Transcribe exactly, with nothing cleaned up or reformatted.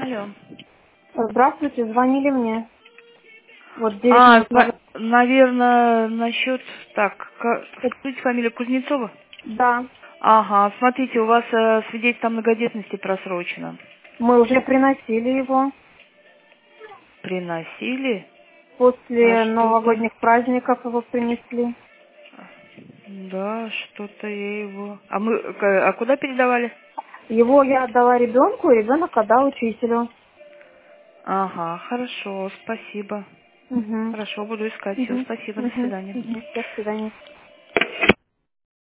Алло. Здравствуйте, звонили мне. Вот девять А, минут на- назад. наверное, насчет... Так, ка- скажите фамилию Кузнецова? Да, Ага, смотрите, у вас э, свидетельство о многодетности просрочено. мы уже приносили его Приносили? А после что-то... новогодних праздников его принесли. Да, что-то я его... А мы... к- А куда передавали? Его я отдала ребенку, и ребенок отдал учителю. Ага, хорошо, спасибо. Угу. Хорошо, буду искать. Все, Угу. спасибо, до Угу. свидания. Угу. До свидания.